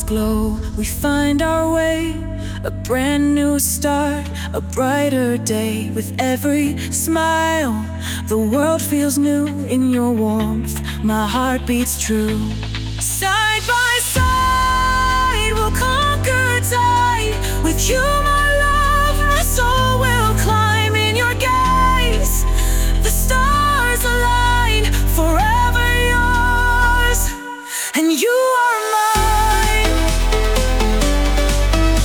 glow, we find our way. A brand new start, a brighter day. With every smile, the world feels new in your warmth. My heart beats true. Side by side, we'll conquer tide. With you